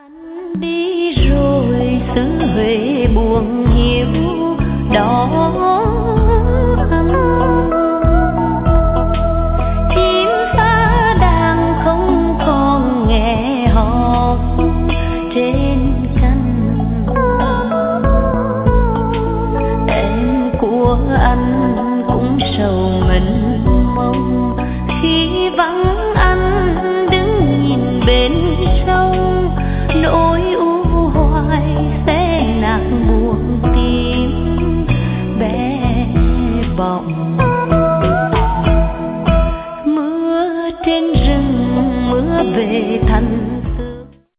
Đi rồi xứ Huế buồn hiu đó, chim phá đàn không còn nghe hót trên cánh. Em của anh cũng sầu